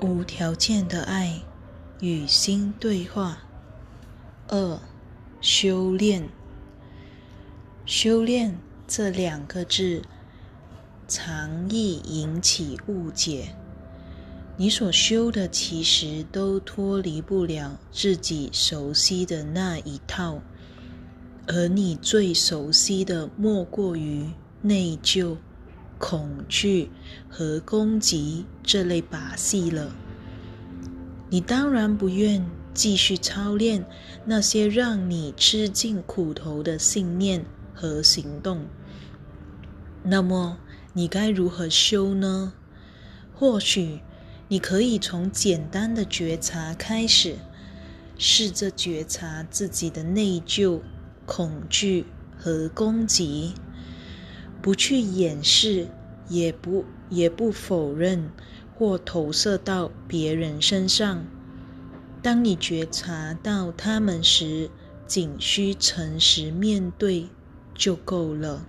无条件的爱与心对话。2. 修炼。修炼这2个字常易引起误解，你所修的其实都脱离不了自己熟悉的那一套，而你最熟悉的莫过于内疚、恐惧和攻击这类把戏了。你当然不愿继续操练那些让你吃尽苦头的信念和行动。那么你该如何修呢？或许你可以从简单的觉察开始，试着觉察自己的内疚、恐惧和攻击，不去掩饰，也不否认或投射到别人身上。当你觉察到他们时，仅需诚实面对就够了。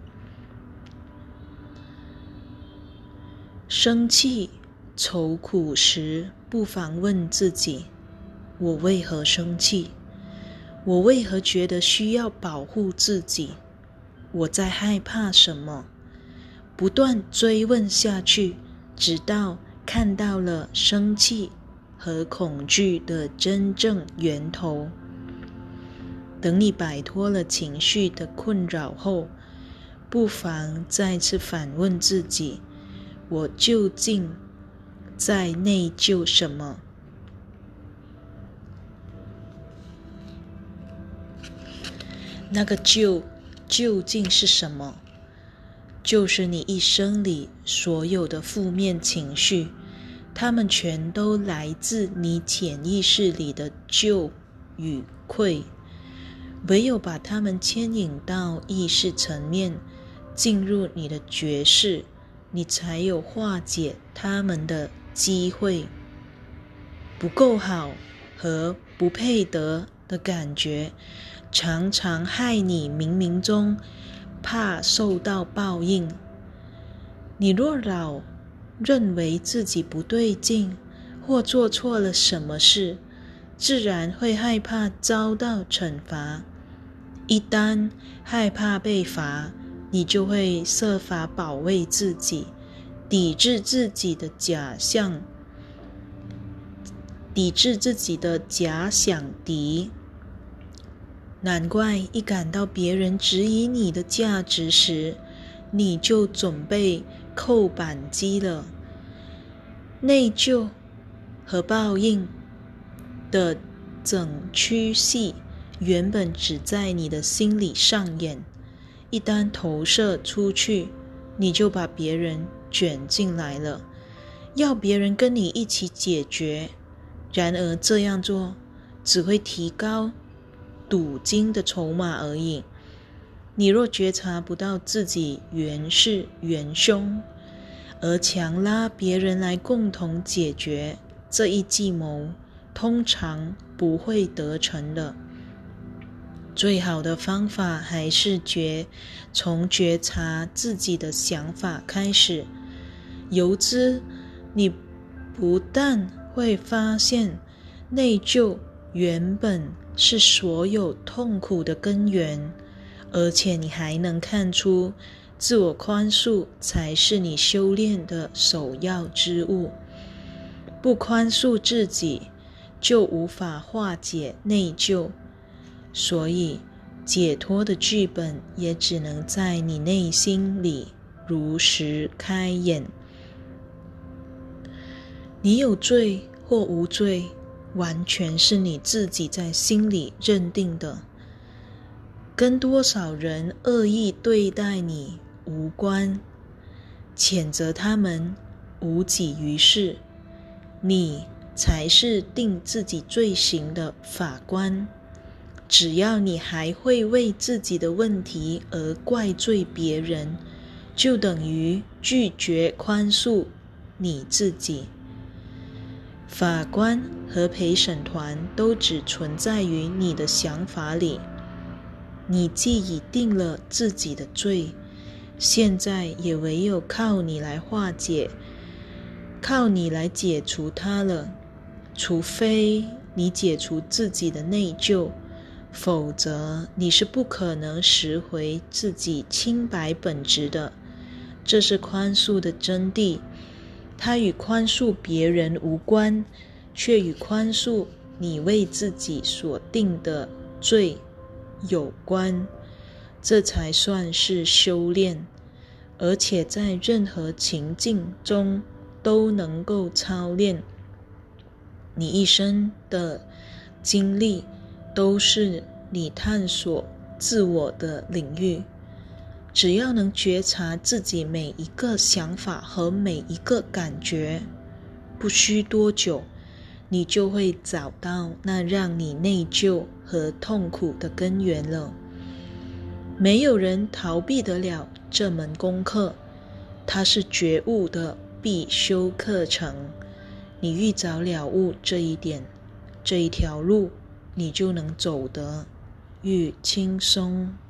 生气、愁苦时，不妨问自己：我为何生气？我为何觉得需要保护自己？我在害怕什么？不断追问下去，直到看到了生气和恐惧的真正源头。等你摆脱了情绪的困扰后，不妨再次反问自己：我究竟在内疚什么？那个究竟是什么？就是你一生里所有的负面情绪，它们全都来自你潜意识里的疚与愧。唯有把它们牵引到意识层面，进入你的觉识，你才有化解它们的机会。不够好和不配得的感觉，常常害你冥冥中怕受到报应。你若老认为自己不对劲，或做错了什么事，自然会害怕遭到惩罚。一旦害怕被罚，你就会设法保卫自己，抵制自己的假想敌。难怪一感到别人质疑你的价值时，你就准备扣扳机了。内疚和报应的整出戏原本只在你的心里上演，一旦投射出去，你就把别人卷进来了，要别人跟你一起解决。然而这样做只会提高赌金的筹码而已。你若觉察不到自己原是元凶，而强拉别人来共同解决，这一计谋通常不会得逞的。最好的方法还是从觉察自己的想法开始，由之你不但会发现内疚原本是所有痛苦的根源，而且你还能看出自我宽恕才是你修炼的首要之务。不宽恕自己，就无法化解内疚，所以解脱的剧本也只能在你内心里如实开演。你有罪或无罪，完全是你自己在心里认定的，跟多少人恶意对待你无关，谴责他们无济于事。你才是定自己罪行的法官。只要你还会为自己的问题而怪罪别人，就等于拒绝宽恕你自己。法官和陪审团都只存在于你的想法里。你既已定了自己的罪，现在也唯有靠你来化解靠你来解除它了。除非你解除自己的内疚，否则你是不可能拾回自己清白本质的。这是宽恕的真谛，它与宽恕别人无关，却与宽恕你为自己所定的罪有关。这才算是修炼，而且在任何情境中都能够操练。你一生的经历都是你探索自我的领域，只要能觉察自己每一个想法和每一个感觉，不需多久，你就会找到那让你内疚和痛苦的根源了。没有人逃避得了这门功课，它是觉悟的必修课程。你愈早了悟这一点，这一条路你就能走得愈轻松。